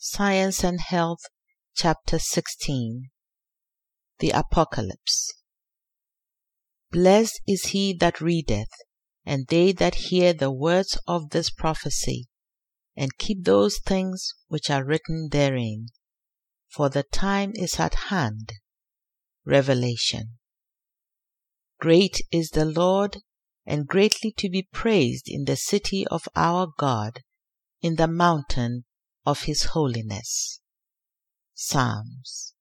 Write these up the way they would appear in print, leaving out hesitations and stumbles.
Science and Health, Chapter 16. The Apocalypse. Blessed is he that readeth, and they that hear the words of this prophecy, and keep those things which are written therein, for the time is at hand. Revelation. Great is the Lord, and greatly to be praised in the city of our God, in the mountain of his holiness. Psalms.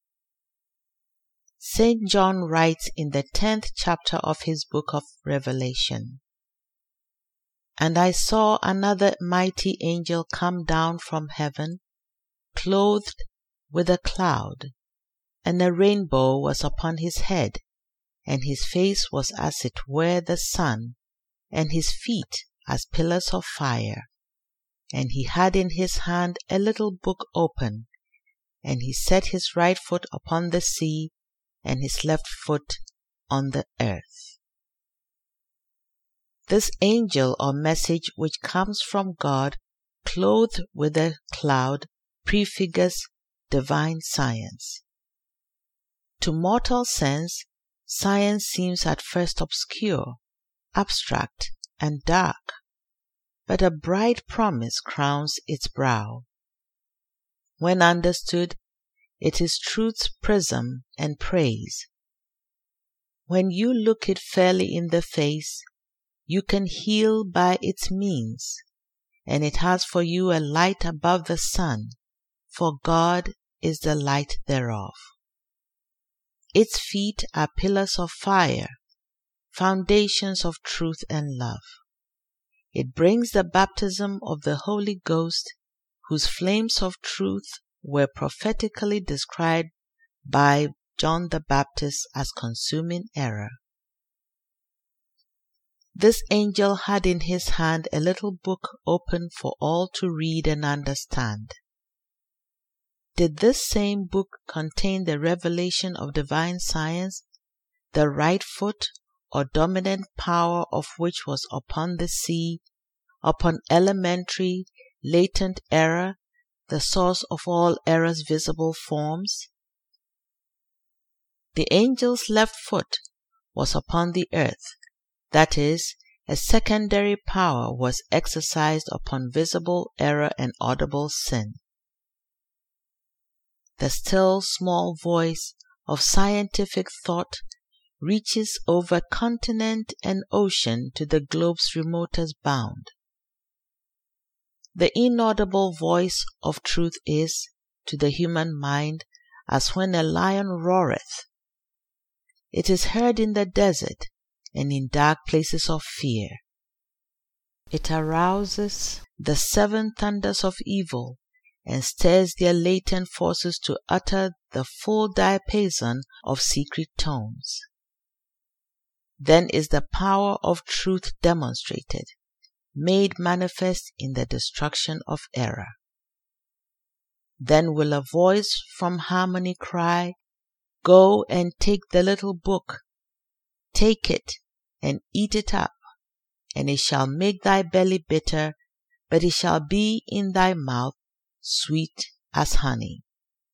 St. John writes in the 10th chapter of his book of Revelation, "And I saw another mighty angel come down from heaven, clothed with a cloud, and a rainbow was upon his head, and his face was as it were the sun, and his feet as pillars of fire. And he had in his hand a little book open, and he set his right foot upon the sea, and his left foot on the earth." This angel or message which comes from God, clothed with a cloud, prefigures divine science. To mortal sense, science seems at first obscure, abstract, and dark, but a bright promise crowns its brow. When understood, it is truth's prism and praise. When you look it fairly in the face, you can heal by its means, and it has for you a light above the sun, for God is the light thereof. Its feet are pillars of fire, foundations of truth and love. It brings the baptism of the Holy Ghost, whose flames of truth were prophetically described by John the Baptist as consuming error. This angel had in his hand a little book open for all to read and understand. Did this same book contain the revelation of divine science, the right foot or dominant power of which was upon the sea, upon elementary, latent error, the source of all error's visible forms? The angel's left foot was upon the earth, that is, a secondary power was exercised upon visible error and audible sin. The still small voice of scientific thought reaches over continent and ocean to the globe's remotest bound. The inaudible voice of truth is, to the human mind, as when a lion roareth. It is heard in the desert and in dark places of fear. It arouses the seven thunders of evil and stirs their latent forces to utter the full diapason of secret tones. Then is the power of truth demonstrated, made manifest in the destruction of error. Then will a voice from harmony cry, "Go and take the little book, take it and eat it up, and it shall make thy belly bitter, but it shall be in thy mouth sweet as honey."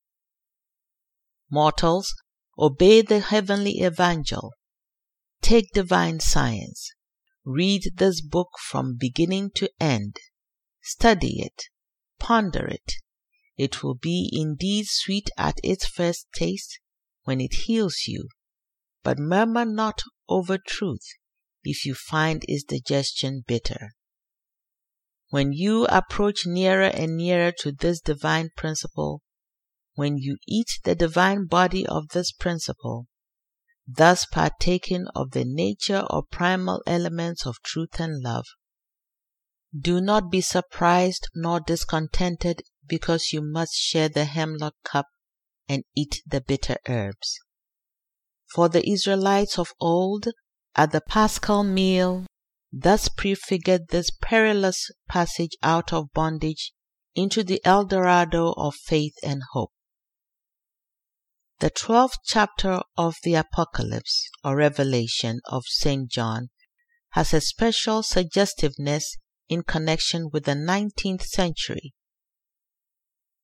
Mortals, obey the heavenly evangel. Take divine science. Read this book from beginning to end. Study it. Ponder it. It will be indeed sweet at its first taste when it heals you, but murmur not over truth if you find its digestion bitter. When you approach nearer and nearer to this divine principle, when you eat the divine body of this principle, thus partaking of the nature or primal elements of truth and love, do not be surprised nor discontented because you must share the hemlock cup and eat the bitter herbs. For the Israelites of old, at the Paschal meal, thus prefigured this perilous passage out of bondage into the Eldorado of faith and hope. The 12th chapter of the Apocalypse, or Revelation, of St. John has a special suggestiveness in connection with the 19th century.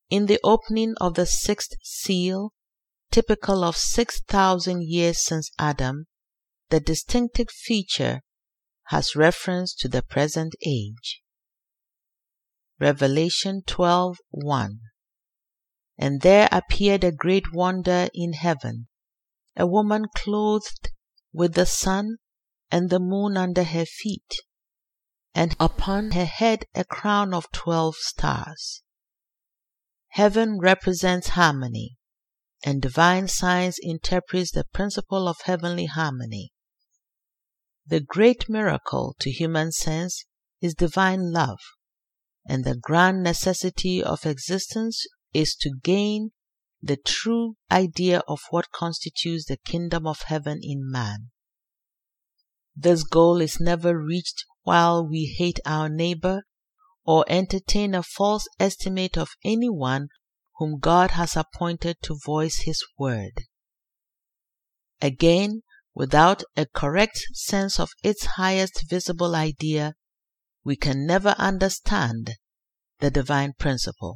In the opening of the sixth seal, typical of 6,000 years since Adam, the distinctive feature has reference to the present age. Revelation 12:1. And there appeared a great wonder in heaven, a woman clothed with the sun and the moon under her feet, and upon her head a crown of 12 stars. Heaven represents harmony, and divine science interprets the principle of heavenly harmony. The great miracle to human sense is divine love, and the grand necessity of existence is to gain the true idea of what constitutes the kingdom of heaven in man. This goal is never reached while we hate our neighbor or entertain a false estimate of anyone whom God has appointed to voice His word. Again, without a correct sense of its highest visible idea, we can never understand the divine principle.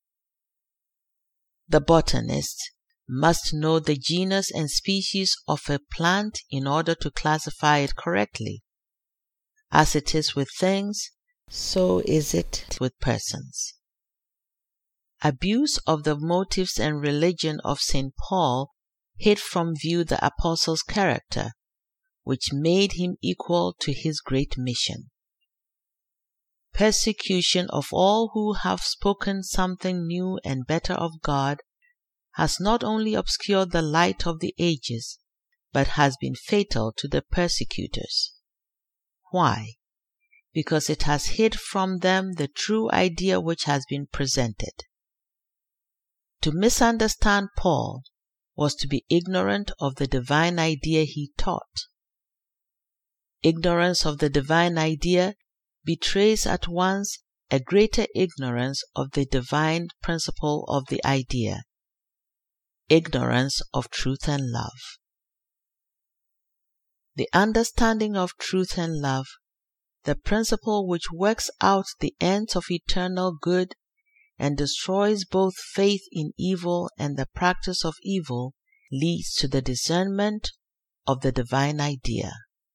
The botanist must know the genus and species of a plant in order to classify it correctly. As it is with things, so is it with persons. Abuse of the motives and religion of St. Paul hid from view the apostle's character, which made him equal to his great mission. Persecution of all who have spoken something new and better of God has not only obscured the light of the ages, but has been fatal to the persecutors. Why? Because it has hid from them the true idea which has been presented. To misunderstand Paul was to be ignorant of the divine idea he taught. Ignorance of the divine idea betrays at once a greater ignorance of the divine principle of the idea, ignorance of truth and love. The understanding of truth and love, the principle which works out the ends of eternal good and destroys both faith in evil and the practice of evil, leads to the discernment of the divine idea.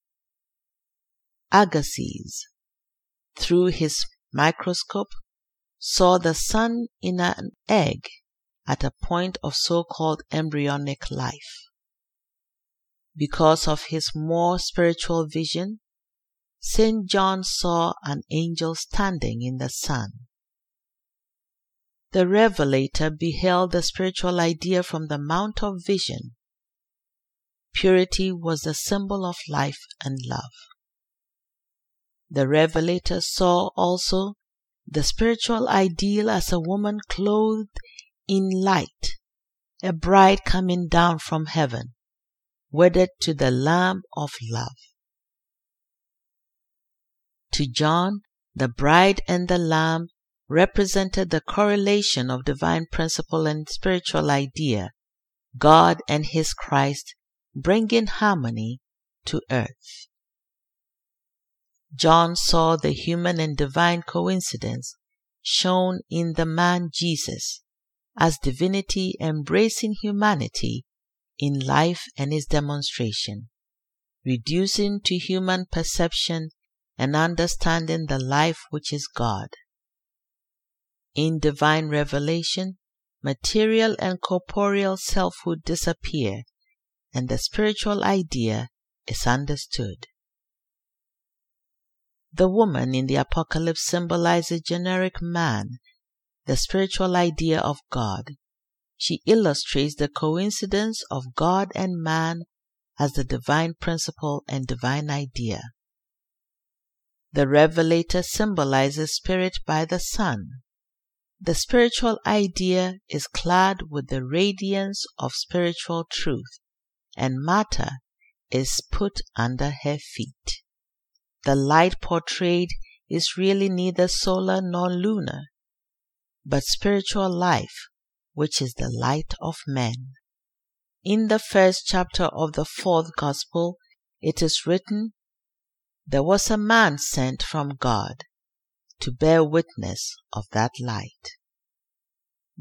Agassiz, through his microscope, saw the sun in an egg at a point of so-called embryonic life. Because of his more spiritual vision, St. John saw an angel standing in the sun. The Revelator beheld the spiritual idea from the Mount of Vision. Purity was the symbol of life and love. The Revelator saw also the spiritual ideal as a woman clothed in light, a bride coming down from heaven, wedded to the Lamb of love. To John, the bride and the Lamb represented the correlation of divine principle and spiritual idea, God and His Christ bringing harmony to earth. John saw the human and divine coincidence shown in the man Jesus as divinity embracing humanity in life and its demonstration, reducing to human perception and understanding the life which is God. In divine revelation, material and corporeal selfhood disappear, and the spiritual idea is understood. The woman in the Apocalypse symbolizes generic man, the spiritual idea of God. She illustrates the coincidence of God and man as the divine principle and divine idea. The Revelator symbolizes spirit by the sun. The spiritual idea is clad with the radiance of spiritual truth, and matter is put under her feet. The light portrayed is really neither solar nor lunar, but spiritual life, which is the light of men. In the first chapter of the fourth Gospel, it is written, "There was a man sent from God to bear witness of that light."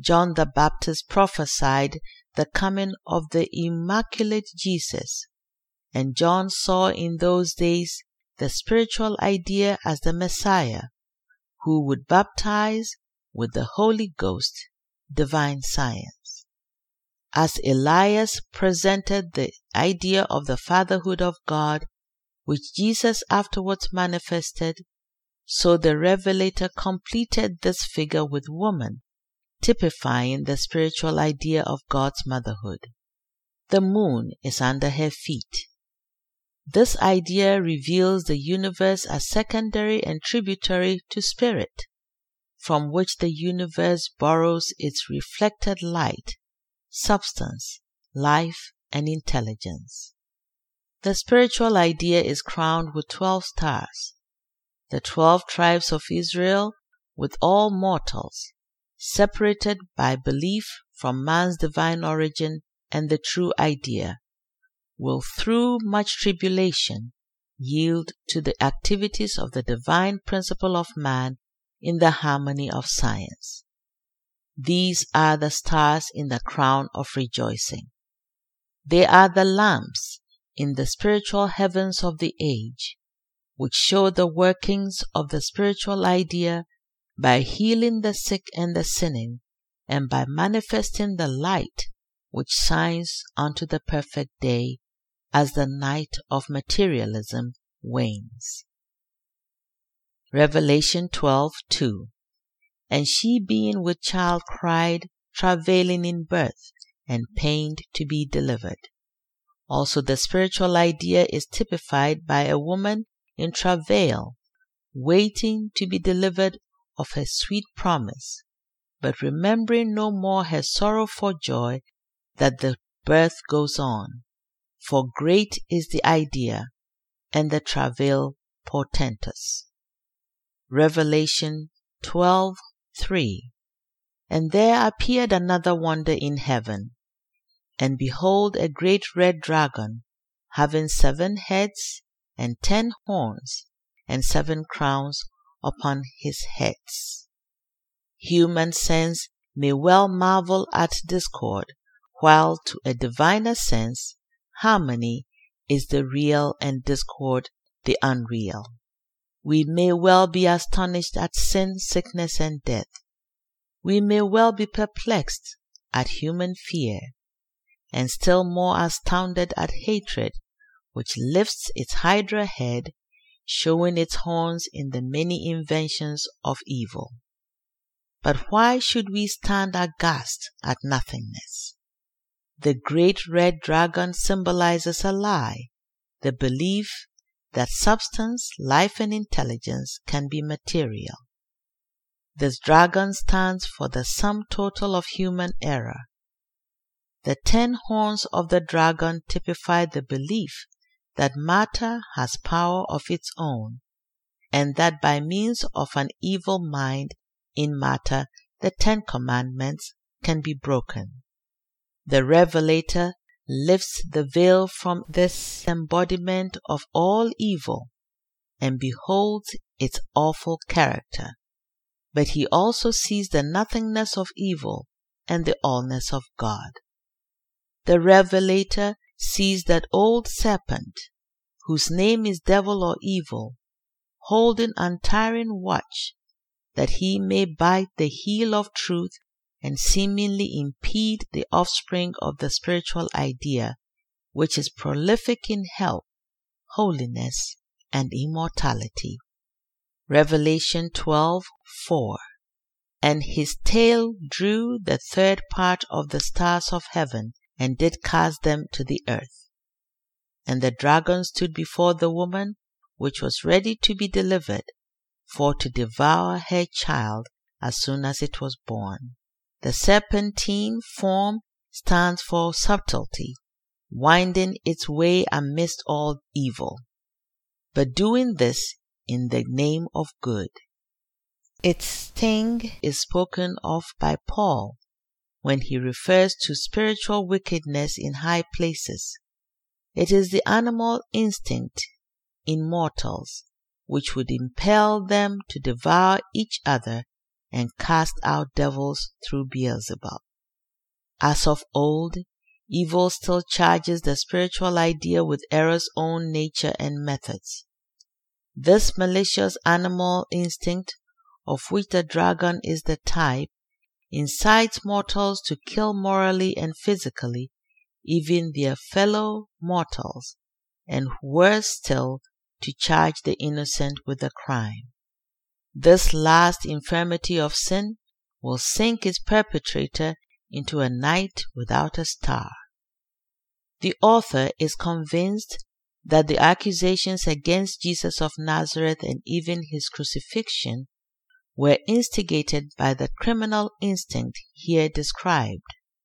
John the Baptist prophesied the coming of the immaculate Jesus, and John saw in those days the spiritual idea as the Messiah, who would baptize with the Holy Ghost, divine science. As Elias presented the idea of the fatherhood of God, which Jesus afterwards manifested, so the Revelator completed this figure with woman, typifying the spiritual idea of God's motherhood. The moon is under her feet. This idea reveals the universe as secondary and tributary to spirit, from which the universe borrows its reflected light, substance, life, and intelligence. The spiritual idea is crowned with 12 stars, the 12 tribes of Israel with all mortals, separated by belief from man's divine origin and the true idea, will through much tribulation yield to the activities of the divine principle of man in the harmony of science. These are the stars in the crown of rejoicing. They are the lamps in the spiritual heavens of the age, which show the workings of the spiritual idea by healing the sick and the sinning, and by manifesting the light which shines unto the perfect day as the night of materialism wanes. Revelation 12:2. And she being with child cried, travailing in birth, and pained to be delivered. Also the spiritual idea is typified by a woman in travail, waiting to be delivered of her sweet promise, but remembering no more her sorrow for joy that the birth goes on. For great is the idea, and the travail portentous. Revelation 12:3. And there appeared another wonder in heaven, and behold a great red dragon, having 7 heads and 10 horns, and 7 crowns upon his heads. Human sense may well marvel at discord, while to a diviner sense, harmony is the real and discord the unreal. We may well be astonished at sin, sickness, and death. We may well be perplexed at human fear, and still more astounded at hatred, which lifts its hydra head, showing its horns in the many inventions of evil. But why should we stand aghast at nothingness? The great red dragon symbolizes a lie, the belief that substance, life, and intelligence can be material. This dragon stands for the sum total of human error. The 10 horns of the dragon typify the belief that matter has power of its own, and that by means of an evil mind in matter the 10 commandments can be broken. The Revelator lifts the veil from this embodiment of all evil and beholds its awful character, but he also sees the nothingness of evil and the allness of God. The Revelator sees that old serpent, whose name is devil or evil, holding untiring watch, that he may bite the heel of truth and seemingly impede the offspring of the spiritual idea, which is prolific in health, holiness, and immortality. Revelation 12:4. And his tail drew the 3rd part of the stars of heaven, and did cast them to the earth. And the dragon stood before the woman, which was ready to be delivered, for to devour her child as soon as it was born. The serpentine form stands for subtlety, winding its way amidst all evil, but doing this in the name of good. Its sting is spoken of by Paul when he refers to spiritual wickedness in high places. It is the animal instinct in mortals which would impel them to devour each other and cast out devils through Beelzebub. As of old, evil still charges the spiritual idea with error's own nature and methods. This malicious animal instinct, of which the dragon is the type, incites mortals to kill morally and physically even their fellow mortals, and worse still, to charge the innocent with a crime. This last infirmity of sin will sink its perpetrator into a night without a star. The author is convinced that the accusations against Jesus of Nazareth and even his crucifixion were instigated by the criminal instinct here described.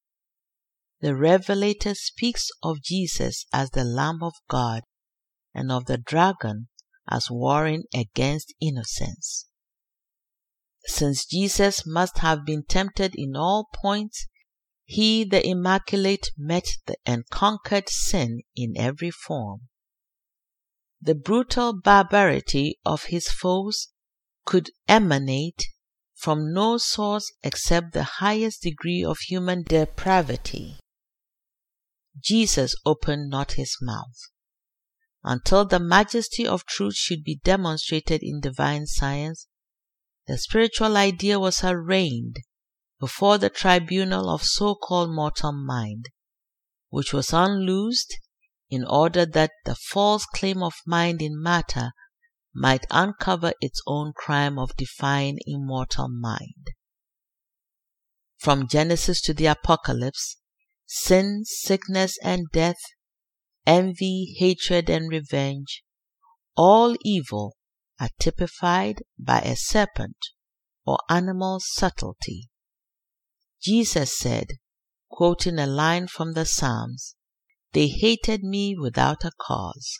The Revelator speaks of Jesus as the Lamb of God and of the dragon as warring against innocence. Since Jesus must have been tempted in all points, he, the Immaculate, met and conquered sin in every form. The brutal barbarity of his foes could emanate from no source except the highest degree of human depravity. Jesus opened not his mouth. Until the majesty of truth should be demonstrated in divine science, the spiritual idea was arraigned before the tribunal of so-called mortal mind, which was unloosed in order that the false claim of mind in matter might uncover its own crime of defying immortal mind. From Genesis to the Apocalypse, sin, sickness, and death, envy, hatred, and revenge, all evil are typified by a serpent or animal subtlety. Jesus said, quoting a line from the Psalms, "They hated me without a cause."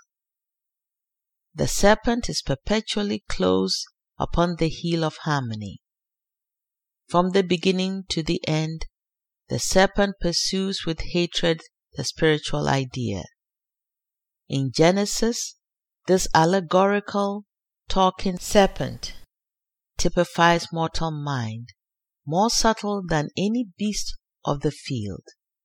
The serpent is perpetually close upon the heel of harmony. From the beginning to the end, the serpent pursues with hatred the spiritual idea. In Genesis, this allegorical, talking serpent typifies mortal mind, more subtle than any beast of the field.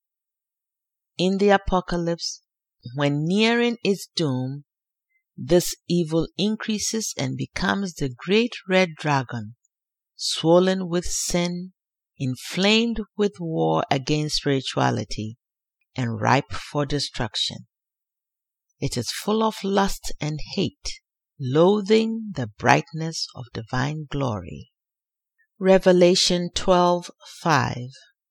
In the Apocalypse, when nearing its doom, this evil increases and becomes the great red dragon, swollen with sin, inflamed with war against spirituality, and ripe for destruction. It is full of lust and hate, loathing the brightness of divine glory. Revelation 12:5.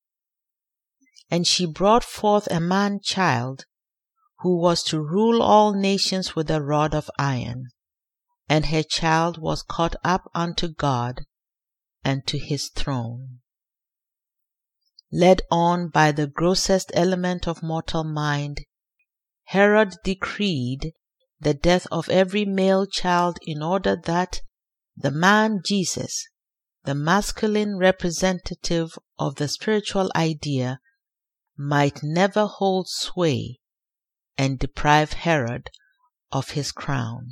And she brought forth a man-child, who was to rule all nations with a rod of iron, and her child was caught up unto God and to his throne. Led on by the grossest element of mortal mind, Herod decreed the death of every male child in order that the man Jesus, the masculine representative of the spiritual idea, might never hold sway and deprive Herod of his crown.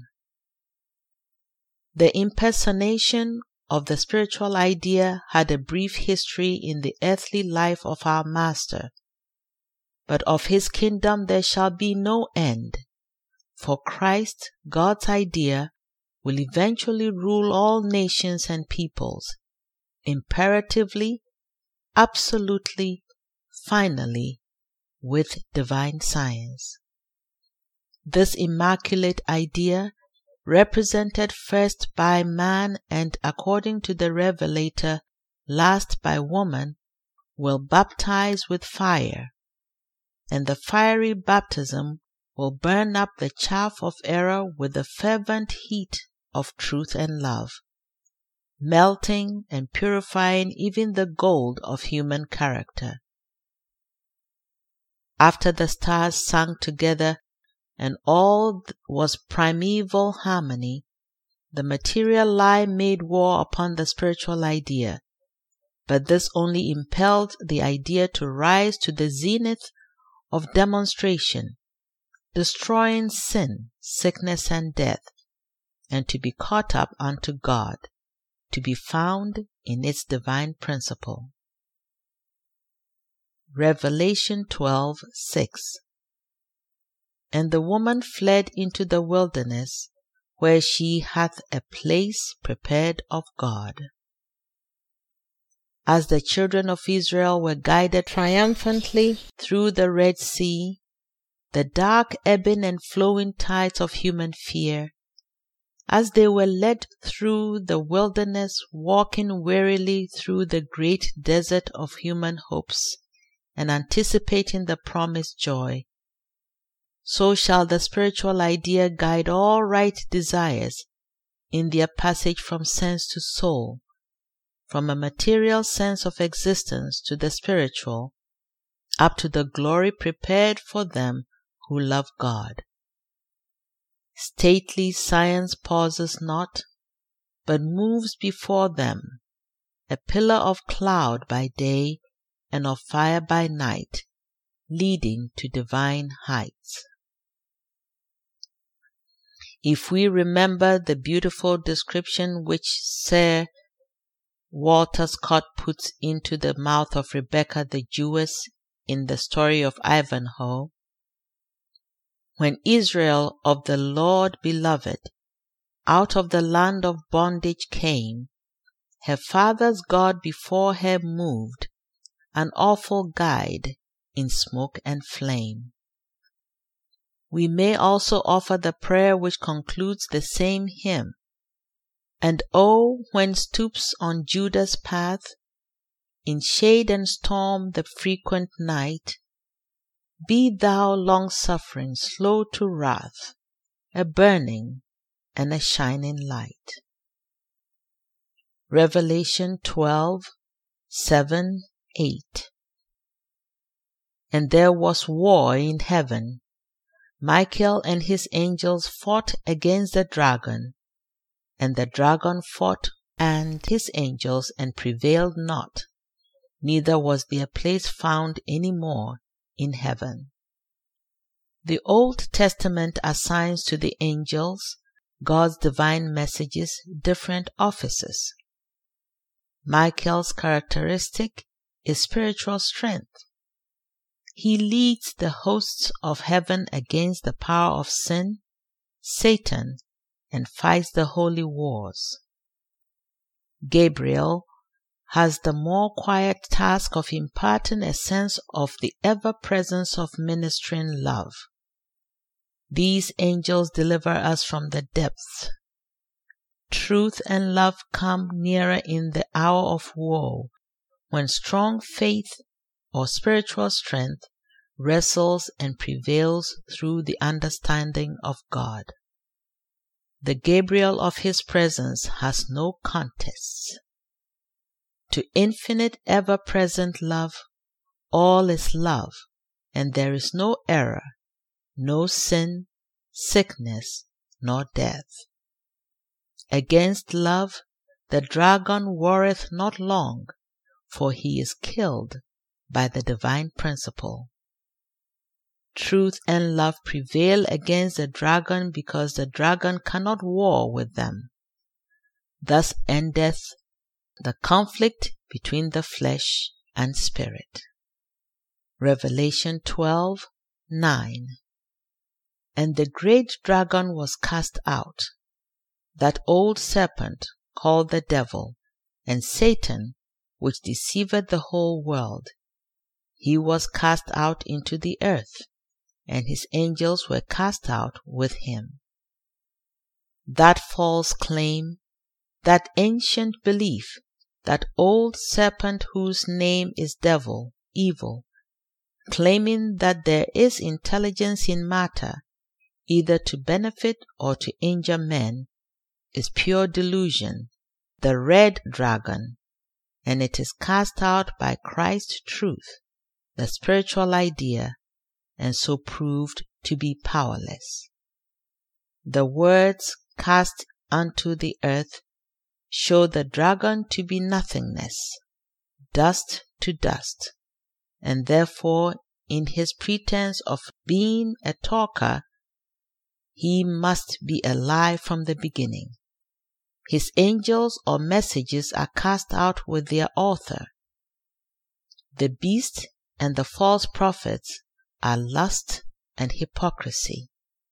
The impersonation of the spiritual idea had a brief history in the earthly life of our Master, but of his kingdom there shall be no end, for Christ, God's idea, will eventually rule all nations and peoples, imperatively, absolutely, finally, with divine science. This immaculate idea, represented first by man and according to the Revelator, last by woman, will baptize with fire, and the fiery baptism will burn up the chaff of error with the fervent heat of truth and love, melting and purifying even the gold of human character. After the stars sang together and all was primeval harmony, the material lie made war upon the spiritual idea, but this only impelled the idea to rise to the zenith of demonstration, destroying sin, sickness, and death, and to be caught up unto God, to be found in its divine principle. Revelation 12:6. And the woman fled into the wilderness, where she hath a place prepared of God. As the children of Israel were guided triumphantly through the Red Sea, the dark ebbing and flowing tides of human fear, as they were led through the wilderness, walking wearily through the great desert of human hopes and anticipating the promised joy, so shall the spiritual idea guide all right desires in their passage from sense to soul, from a material sense of existence to the spiritual, up to the glory prepared for them who love God. Stately science pauses not, but moves before them, a pillar of cloud by day and of fire by night, leading to divine heights. If we remember the beautiful description which Sir Walter Scott puts into the mouth of Rebecca the Jewess in the story of Ivanhoe, when Israel of the Lord beloved out of the land of bondage came, her father's God before her moved, an awful guide in smoke and flame. We may also offer the prayer which concludes the same hymn. And oh, when stoops on Judah's path, in shade and storm the frequent night, be thou long-suffering, slow to wrath, a burning and a shining light. Revelation 12:7-8. And there was war in heaven. Michael and his angels fought against the dragon, and the dragon fought and his angels and prevailed not, neither was their place found any more in heaven. The Old Testament assigns to the angels, God's divine messages, different offices. Michael's characteristic is spiritual strength. He leads the hosts of heaven against the power of sin, Satan, and fights the holy wars. Gabriel has the more quiet task of imparting a sense of the ever-presence of ministering love. These angels deliver us from the depths. Truth and love come nearer in the hour of woe, when strong faith or spiritual strength wrestles and prevails through the understanding of God. The Gabriel of his presence has no contests. To infinite ever-present love, all is love, and there is no error, no sin, sickness, nor death. Against love, the dragon warreth not long, for he is killed by the divine principle. Truth and love prevail against the dragon because the dragon cannot war with them. Thus endeth the conflict between the flesh and spirit. Revelation 12:9. And the great dragon was cast out, that old serpent called the devil, and Satan, which deceiveth the whole world. He was cast out into the earth, and his angels were cast out with him. That false claim, that ancient belief, that old serpent whose name is devil, evil, claiming that there is intelligence in matter, either to benefit or to injure men, is pure delusion, the red dragon, and it is cast out by Christ's truth, the spiritual idea, and so proved to be powerless. The words cast unto the earth show the dragon to be nothingness, dust to dust, and therefore in his pretense of being a talker, he must be a lie from the beginning. His angels or messages are cast out with their author. The beast and the false prophets are lust and hypocrisy.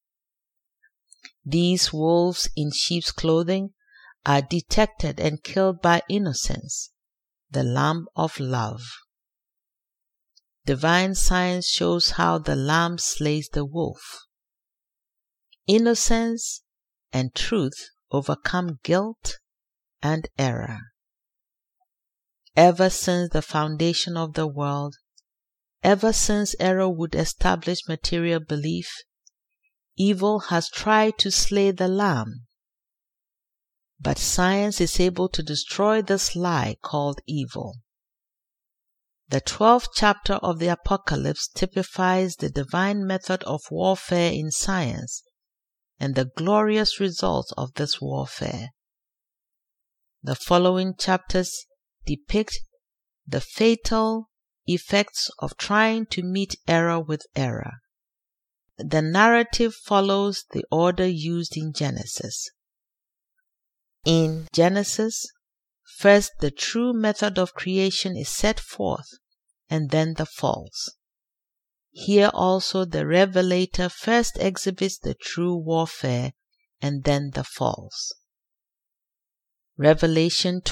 These wolves in sheep's clothing are detected and killed by innocence, the Lamb of love. Divine science shows how the Lamb slays the wolf. Innocence and truth overcome guilt and error. Ever since the foundation of the world, ever since error would establish material belief, evil has tried to slay the Lamb. But science is able to destroy this lie called evil. The 12th chapter of the Apocalypse typifies the divine method of warfare in science and the glorious results of this warfare. The following chapters depict the fatal effects of trying to meet error with error. The narrative follows the order used in Genesis. In Genesis, first the true method of creation is set forth, and then the false. Here also the Revelator first exhibits the true warfare, and then the false. Revelation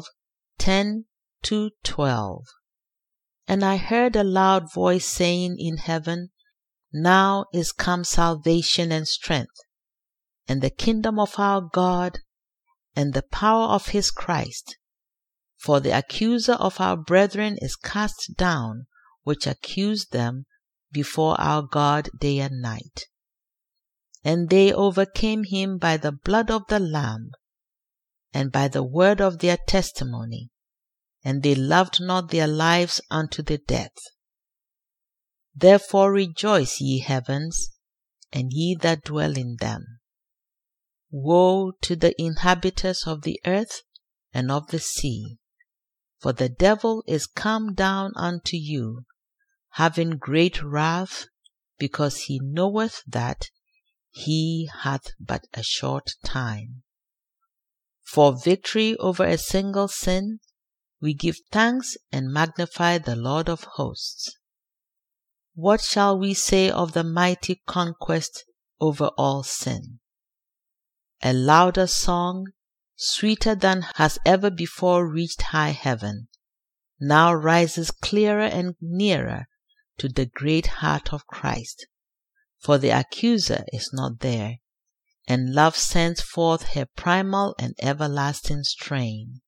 12:10-12. And I heard a loud voice saying in heaven, Now is come salvation and strength, and the kingdom of our God, and the power of his Christ. For the accuser of our brethren is cast down, which accused them before our God day and night. And they overcame him by the blood of the Lamb, and by the word of their testimony, and they loved not their lives unto the death. Therefore rejoice, ye heavens, and ye that dwell in them. Woe to the inhabitants of the earth and of the sea, for the devil is come down unto you, having great wrath, because he knoweth that he hath but a short time. For victory over a single sin, we give thanks and magnify the Lord of hosts. What shall we say of the mighty conquest over all sin? A louder song, sweeter than has ever before reached high heaven, now rises clearer and nearer to the great heart of Christ, for the accuser is not there, and love sends forth her primal and everlasting strain.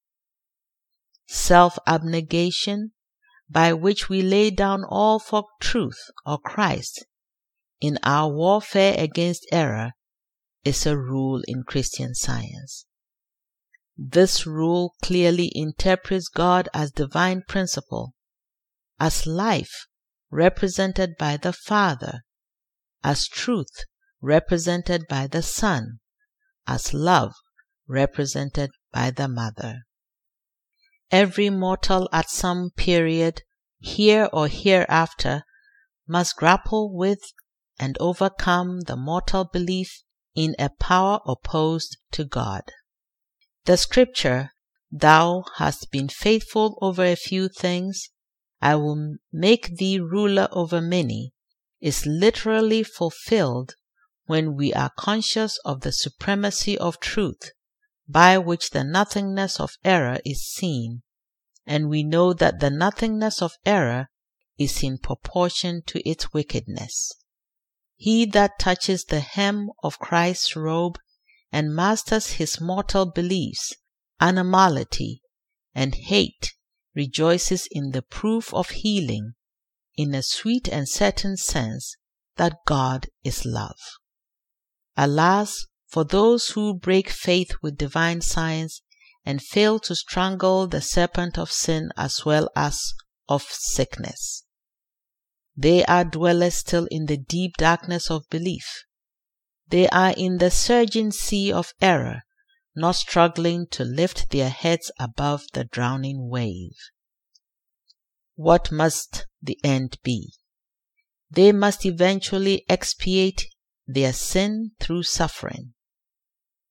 Self-abnegation, by which we lay down all for truth or Christ, in our warfare against error, is a rule in Christian Science. This rule clearly interprets God as divine principle, as life represented by the Father, as truth represented by the Son, as love represented by the Mother. Every mortal at some period, here or hereafter, must grapple with and overcome the mortal belief in a power opposed to God. The scripture, Thou hast been faithful over a few things, I will make thee ruler over many, is literally fulfilled when we are conscious of the supremacy of truth, by which the nothingness of error is seen, and we know that the nothingness of error is in proportion to its wickedness. He that touches the hem of Christ's robe and masters his mortal beliefs, animality, and hate rejoices in the proof of healing, in a sweet and certain sense that God is love. Alas, for those who break faith with divine science and fail to strangle the serpent of sin as well as of sickness. They are dwellers still in the deep darkness of belief. They are in the surging sea of error, not struggling to lift their heads above the drowning wave. What must the end be? They must eventually expiate their sin through suffering.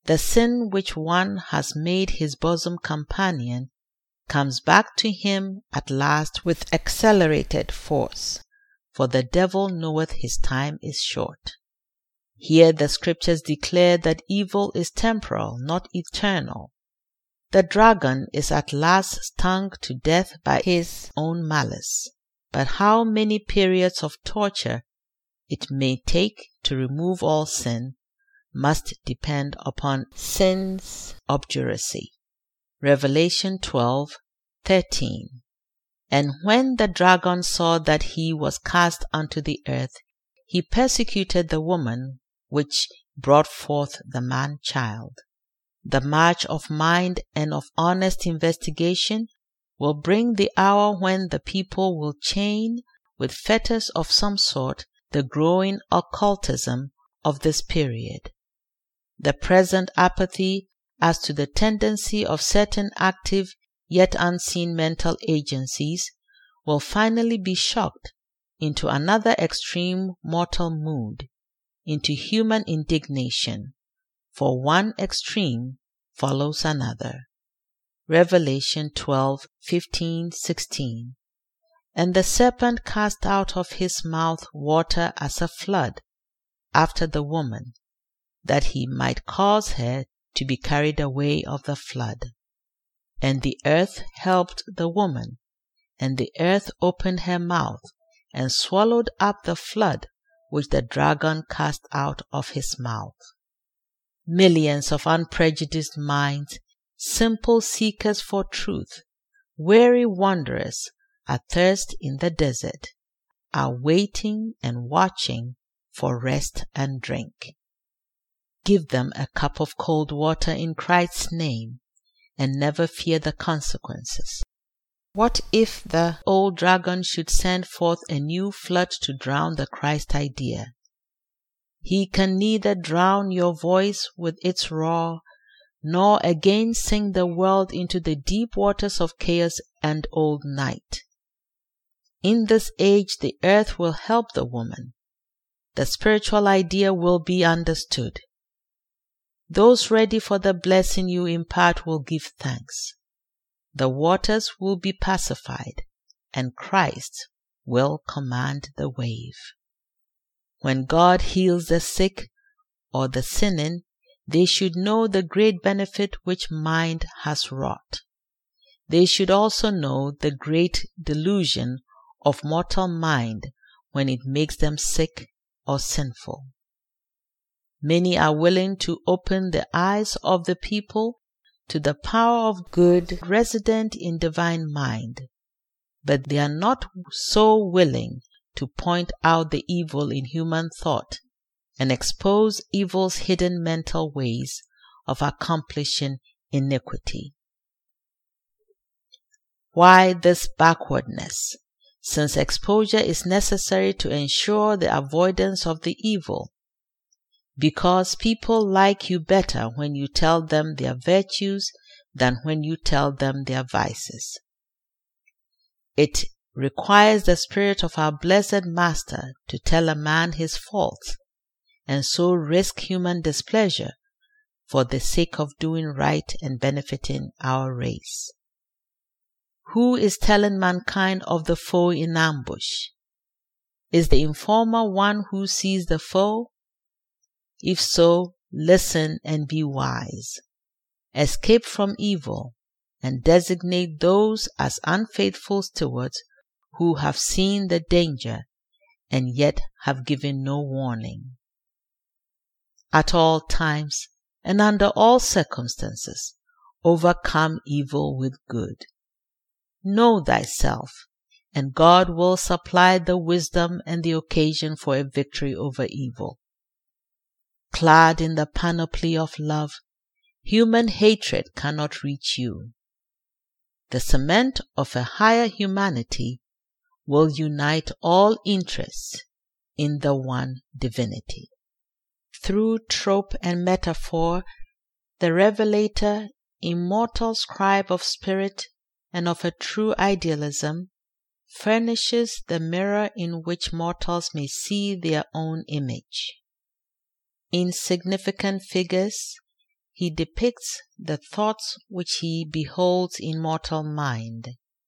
The sin which one has made his bosom companion comes back to him at last with accelerated force, for the devil knoweth his time is short. Here the scriptures declare that evil is temporal, not eternal. The dragon is at last stung to death by his own malice, but how many periods of torture it may take to remove all sin must depend upon sin's obduracy. Revelation 12:13. And when the dragon saw that he was cast unto the earth, he persecuted the woman which brought forth the man-child. The march of mind and of honest investigation will bring the hour when the people will chain with fetters of some sort the growing occultism of this period. The present apathy as to the tendency of certain active yet unseen mental agencies will finally be shocked into another extreme mortal mood, into human indignation, for one extreme follows another. Revelation 12:15-16. And the serpent cast out of his mouth water as a flood after the woman, that he might cause her to be carried away of the flood. And the earth helped the woman, and the earth opened her mouth, and swallowed up the flood which the dragon cast out of his mouth. Millions of unprejudiced minds, simple seekers for truth, weary wanderers, athirst in the desert, are waiting and watching for rest and drink. Give them a cup of cold water in Christ's name, and never fear the consequences. What if the old dragon should send forth a new flood to drown the Christ idea? He can neither drown your voice with its roar, nor again sink the world into the deep waters of chaos and old night. In this age the earth will help the woman. The spiritual idea will be understood. Those ready for the blessing you impart will give thanks. The waters will be pacified, and Christ will command the wave. When God heals the sick or the sinning, they should know the great benefit which mind has wrought. They should also know the great delusion of mortal mind when it makes them sick or sinful. Many are willing to open the eyes of the people to the power of good resident in divine mind, but they are not so willing to point out the evil in human thought and expose evil's hidden mental ways of accomplishing iniquity. Why this backwardness, since exposure is necessary to ensure the avoidance of the evil? Because people like you better when you tell them their virtues than when you tell them their vices. It requires the Spirit of our blessed Master to tell a man his faults, and so risk human displeasure for the sake of doing right and benefiting our race. Who is telling mankind of the foe in ambush? Is the informer one who sees the foe? If so, listen and be wise. Escape from evil and designate those as unfaithful stewards who have seen the danger and yet have given no warning. At all times and under all circumstances, overcome evil with good. Know thyself, and God will supply the wisdom and the occasion for a victory over evil. Clad in the panoply of love, human hatred cannot reach you. The cement of a higher humanity will unite all interests in the one divinity. Through trope and metaphor, the revelator, immortal scribe of spirit and of a true idealism, furnishes the mirror in which mortals may see their own image. Insignificant figures, he depicts the thoughts which he beholds in mortal mind.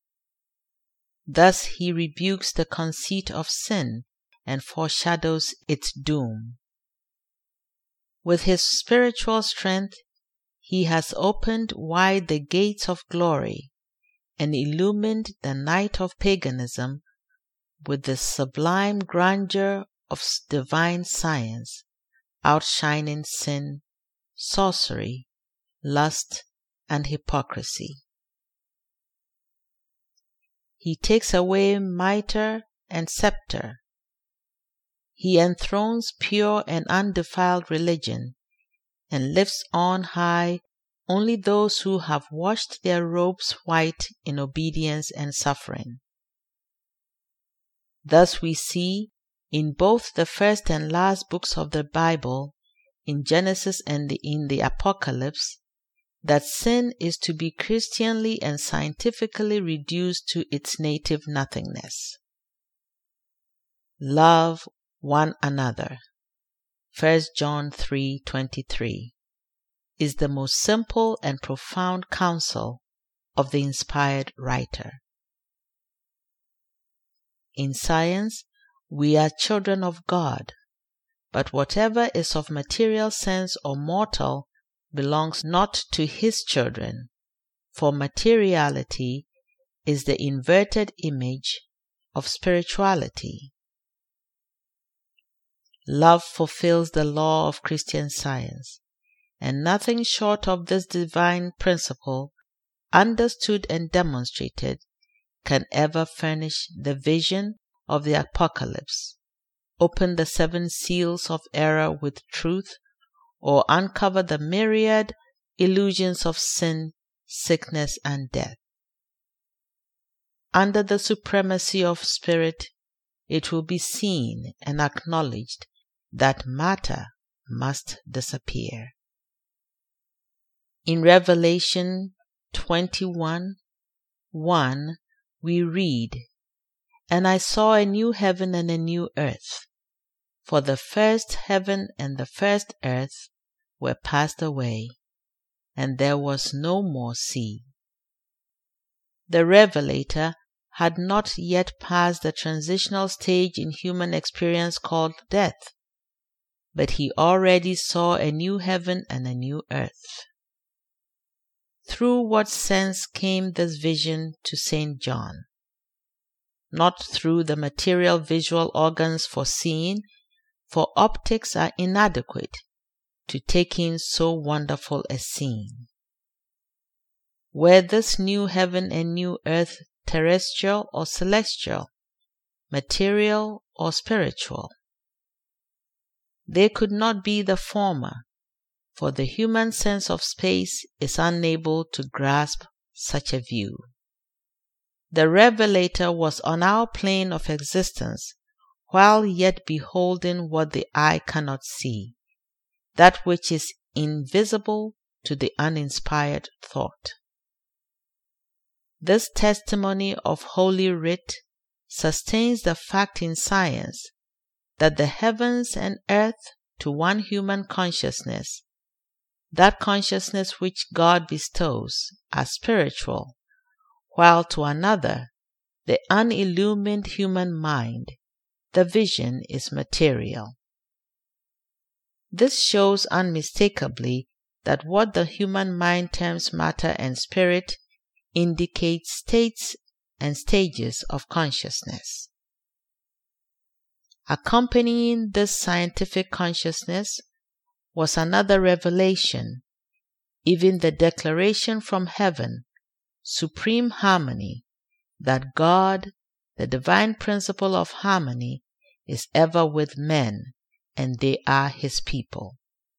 Thus he rebukes the conceit of sin and foreshadows its doom. With his spiritual strength, he has opened wide the gates of glory and illumined the night of paganism with the sublime grandeur of divine science, outshining sin, sorcery, lust, and hypocrisy. He takes away mitre and scepter. He enthrones pure and undefiled religion and lifts on high only those who have washed their robes white in obedience and suffering. Thus we see, in both the first and last books of the Bible, in Genesis and in the Apocalypse, that sin is to be Christianly and scientifically reduced to its native nothingness. Love one another, 1 John 3:23, is the most simple and profound counsel of the inspired writer. In science, we are children of God, but whatever is of material sense or mortal belongs not to his children, for materiality is the inverted image of spirituality. Love fulfills the law of Christian science, and nothing short of this divine principle, understood and demonstrated, can ever furnish the vision of the Apocalypse, open the 7 seals of error with truth, or uncover the myriad illusions of sin, sickness, and death. Under the supremacy of spirit, it will be seen and acknowledged that matter must disappear. In Revelation 21:1, we read, "And I saw a new heaven and a new earth, for the first heaven and the first earth were passed away, and there was no more sea." The Revelator had not yet passed the transitional stage in human experience called death, but he already saw a new heaven and a new earth. Through what sense came this vision to St. John? Not through the material visual organs for seeing, for optics are inadequate to take in so wonderful a scene. Were this new heaven and new earth terrestrial or celestial, material or spiritual? They could not be the former, for the human sense of space is unable to grasp such a view. The Revelator was on our plane of existence while yet beholding what the eye cannot see, that which is invisible to the uninspired thought. This testimony of Holy Writ sustains the fact in science that the heavens and earth to one human consciousness, that consciousness which God bestows, are spiritual, while to another, the unillumined human mind, the vision is material. This shows unmistakably that what the human mind terms matter and spirit indicates states and stages of consciousness. Accompanying this scientific consciousness was another revelation, even the declaration from heaven, supreme harmony, that God, the divine principle of harmony, is ever with men, and they are his people.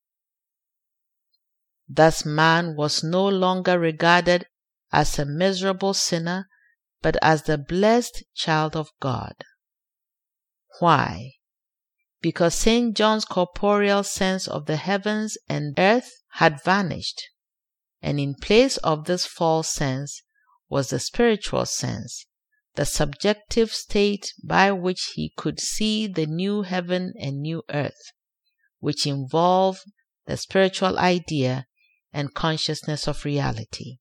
Thus man was no longer regarded as a miserable sinner, but as the blessed child of God. Why? Because St. John's corporeal sense of the heavens and earth had vanished, and in place of this false sense was the spiritual sense, the subjective state by which he could see the new heaven and new earth, which involve the spiritual idea and consciousness of reality.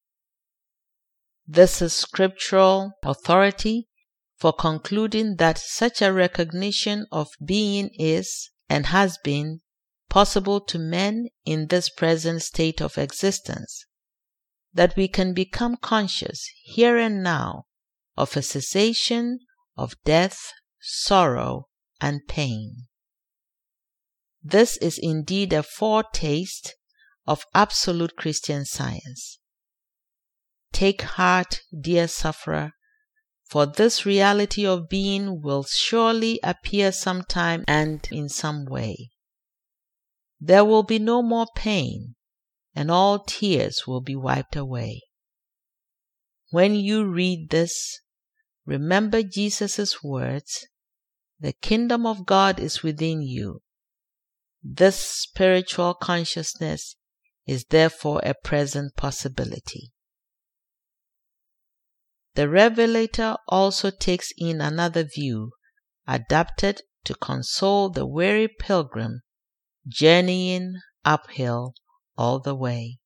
This is scriptural authority for concluding that such a recognition of being is and has been possible to men in this present state of existence, that we can become conscious here and now of a cessation of death, sorrow, and pain. This is indeed a foretaste of absolute Christian science. Take heart, dear sufferer, for this reality of being will surely appear sometime and in some way. There will be no more pain, and all tears will be wiped away. When you read this, remember Jesus' words, "The kingdom of God is within you." This spiritual consciousness is therefore a present possibility. The Revelator also takes in another view, adapted to console the weary pilgrim journeying uphill all the way.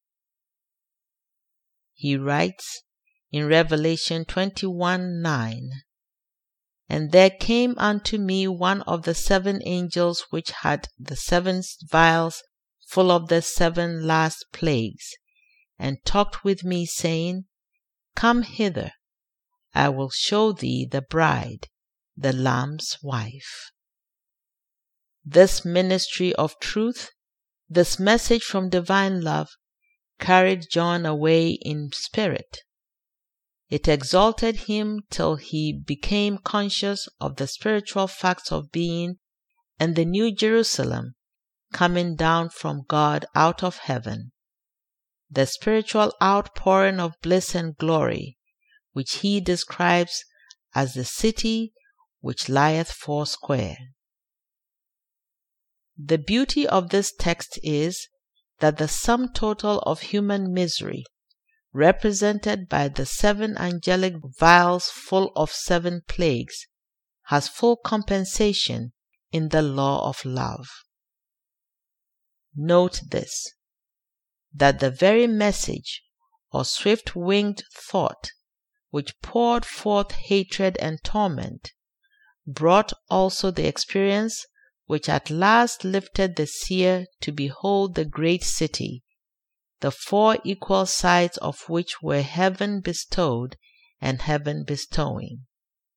He writes in Revelation 21:9, "And there came unto me one of the 7 angels which had the 7 vials full of the 7 last plagues, and talked with me, saying, Come hither, I will show thee the bride, the Lamb's wife." This ministry of truth, this message from divine love, carried John away in spirit. It exalted him till he became conscious of the spiritual facts of being and the New Jerusalem coming down from God out of heaven, the spiritual outpouring of bliss and glory, which he describes as the city which lieth foursquare. The beauty of this text is that the sum total of human misery, represented by the 7 angelic vials full of 7 plagues, has full compensation in the law of love. Note this, that the very message or swift-winged thought which poured forth hatred and torment brought also the experience which at last lifted the seer to behold the great city, the 4 equal sides of which were heaven bestowed and heaven bestowing.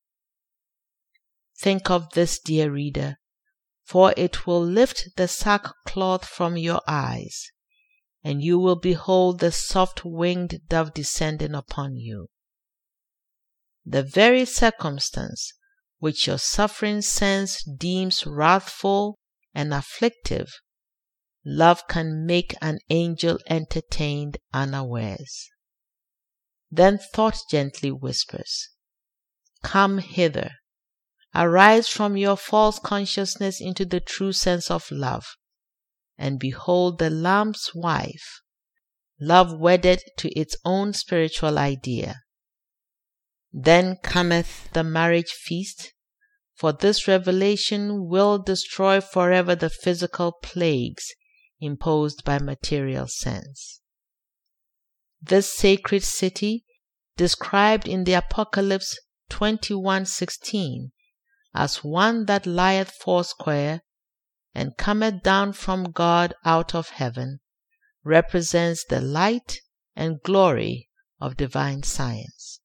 Think of this, dear reader, for it will lift the sackcloth from your eyes, and you will behold the soft-winged dove descending upon you. The very circumstance which your suffering sense deems wrathful and afflictive, love can make an angel entertained unawares. Then thought gently whispers, "Come hither, arise from your false consciousness into the true sense of love, and behold the Lamb's wife, love wedded to its own spiritual idea." Then cometh the marriage feast, for this revelation will destroy forever the physical plagues imposed by material sense. This sacred city, described in the Apocalypse 21:16 as one that lieth foursquare and cometh down from God out of heaven, represents the light and glory of divine science.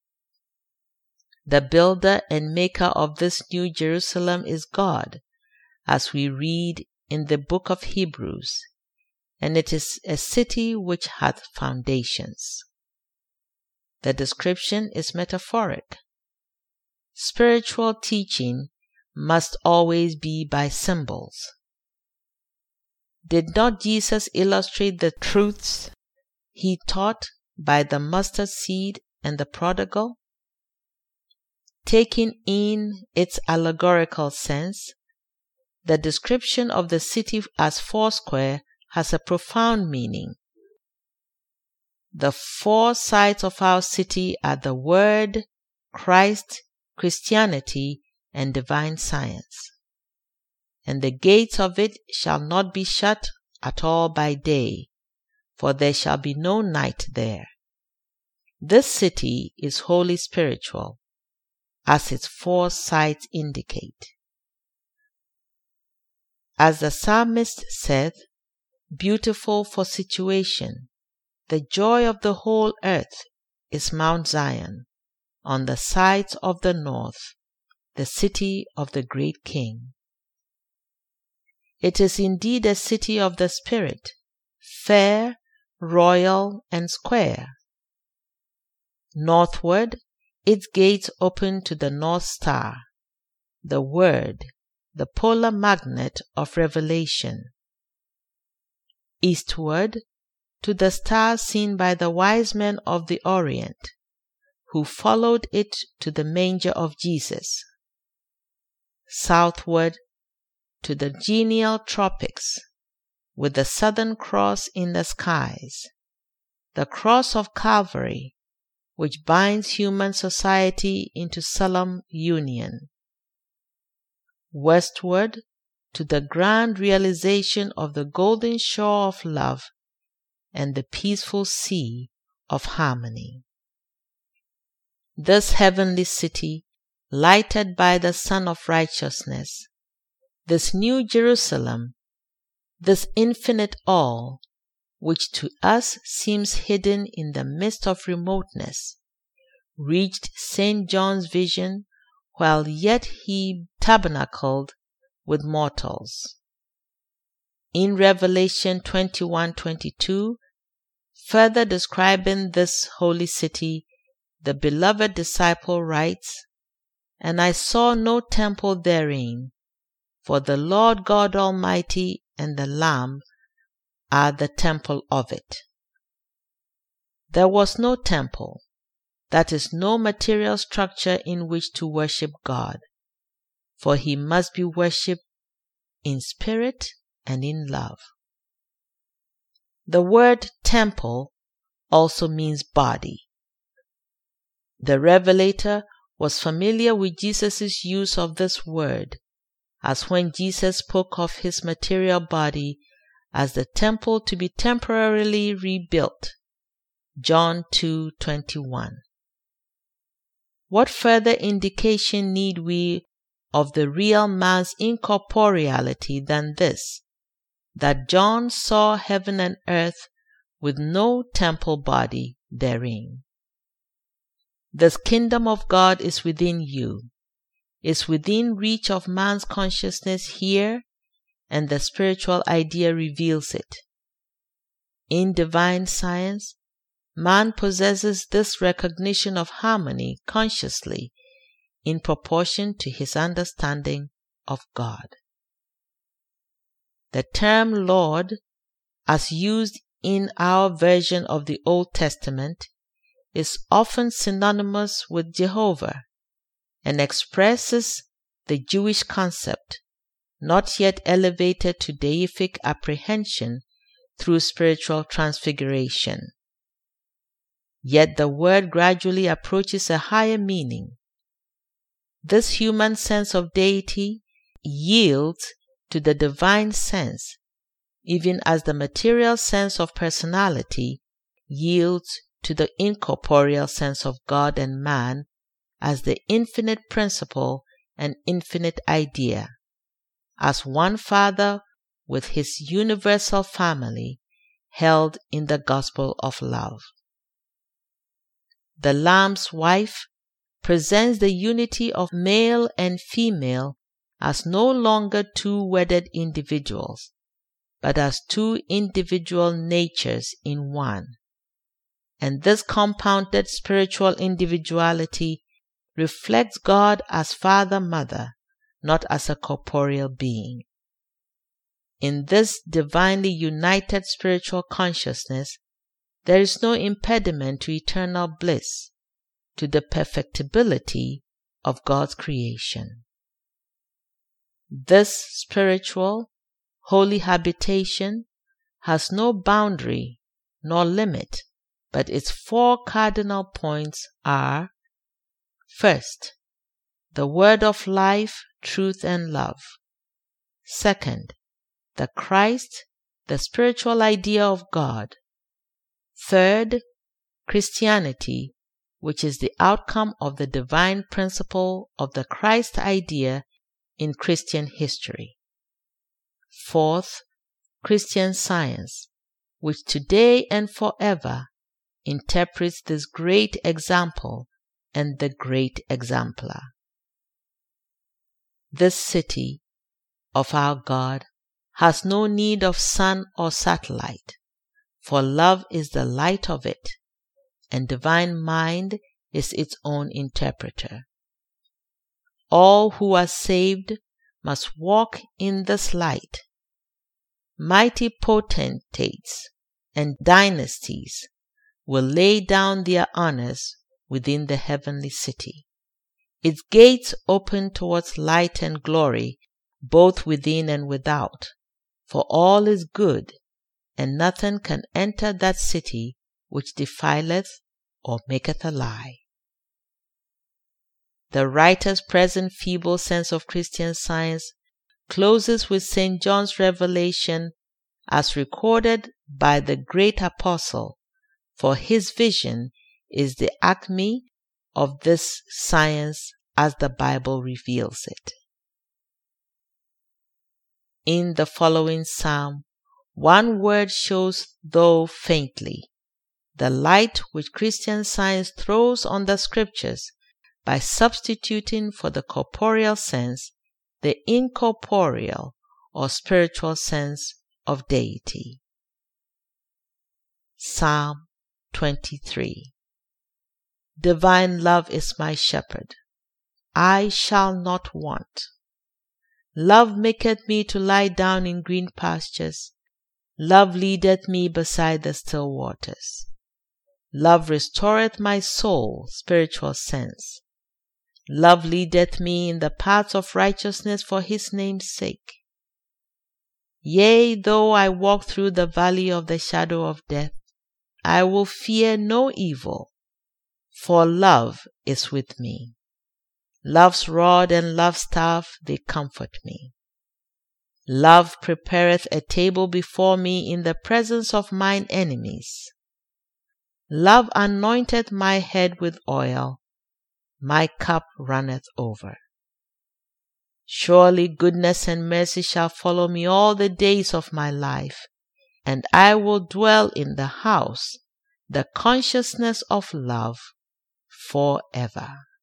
The builder and maker of this New Jerusalem is God, as we read in the book of Hebrews, and it is a city which hath foundations. The description is metaphoric. Spiritual teaching must always be by symbols. Did not Jesus illustrate the truths he taught by the mustard seed and the prodigal? Taking in its allegorical sense, the description of the city as foursquare has a profound meaning. The 4 sides of our city are the Word, Christ, Christianity, and divine science. And the gates of it shall not be shut at all by day, for there shall be no night there. This city is wholly spiritual, as its 4 sides indicate. As the psalmist saith, beautiful for situation, the joy of the whole earth is Mount Zion, on the sides of the north, the city of the great King. It is indeed a city of the Spirit, fair, royal, and square. Northward, its gates open to the North Star, the Word, the polar magnet of revelation. Eastward, to the star seen by the wise men of the Orient, who followed it to the manger of Jesus. Southward, to the genial tropics, with the Southern Cross in the skies, the cross of Calvary, which binds human society into solemn union. Westward, to the grand realization of the golden shore of love and the peaceful sea of harmony. This heavenly city, lighted by the Sun of Righteousness, this New Jerusalem, this infinite all, which to us seems hidden in the midst of remoteness, reached St. John's vision while yet he tabernacled with mortals. In Revelation 21:22, further describing this holy city, the beloved disciple writes, "And I saw no temple therein, for the Lord God Almighty and the Lamb are the temple of it." There was no temple, that is, no material structure in which to worship God, for he must be worshipped in spirit and in love. The word temple also means body. The Revelator was familiar with Jesus' use of this word, as when Jesus spoke of his material body as the temple to be temporarily rebuilt. John 2:21. What further indication need we of the real man's incorporeality than this, that John saw heaven and earth with no temple body therein? This kingdom of God is within you, is within reach of man's consciousness here, and the spiritual idea reveals it. In divine science, man possesses this recognition of harmony consciously in proportion to his understanding of God. The term Lord, as used in our version of the Old Testament, is often synonymous with Jehovah and expresses the Jewish concept, not yet elevated to deific apprehension through spiritual transfiguration. Yet the word gradually approaches a higher meaning. This human sense of deity yields to the divine sense, even as the material sense of personality yields to the incorporeal sense of God and man as the infinite principle and infinite idea, as one Father with his universal family held in the gospel of love. The Lamb's wife presents the unity of male and female as no longer 2 wedded individuals, but as 2 individual natures in one. And this compounded spiritual individuality reflects God as Father-Mother, not as a corporeal being. In this divinely united spiritual consciousness, there is no impediment to eternal bliss, to the perfectibility of God's creation. This spiritual, holy habitation has no boundary nor limit, but its 4 cardinal points are: first, the word of life, truth, and love. Second, the Christ, the spiritual idea of God, Third, Christianity, which is the outcome of the divine principle of the Christ idea in Christian history. Fourth, Christian Science, which today and forever interprets this great example and the great exemplar. This city of our God has no need of sun or satellite, for love is the light of it, and divine mind is its own interpreter. All who are saved must walk in this light. Mighty potentates and dynasties will lay down their honors within the heavenly city. Its gates open towards light and glory, both within and without, for all is good, and nothing can enter that city which defileth or maketh a lie. The writer's present feeble sense of Christian Science closes with St. John's revelation as recorded by the great apostle, for his vision is the acme of this science as the Bible reveals it. In the following psalm, one word shows, though faintly, the light which Christian Science throws on the Scriptures by substituting for the corporeal sense the incorporeal or spiritual sense of deity. Psalm 23. Divine love is my shepherd, I shall not want. Love maketh me to lie down in green pastures. Love leadeth me beside the still waters. Love restoreth my soul, spiritual sense. Love leadeth me in the paths of righteousness for his name's sake. Yea, though I walk through the valley of the shadow of death, I will fear no evil, for love is with me. Love's rod and love's staff, they comfort me. Love prepareth a table before me in the presence of mine enemies. Love anointeth my head with oil, my cup runneth over. Surely goodness and mercy shall follow me all the days of my life, and I will dwell in the house, the consciousness of love, forever.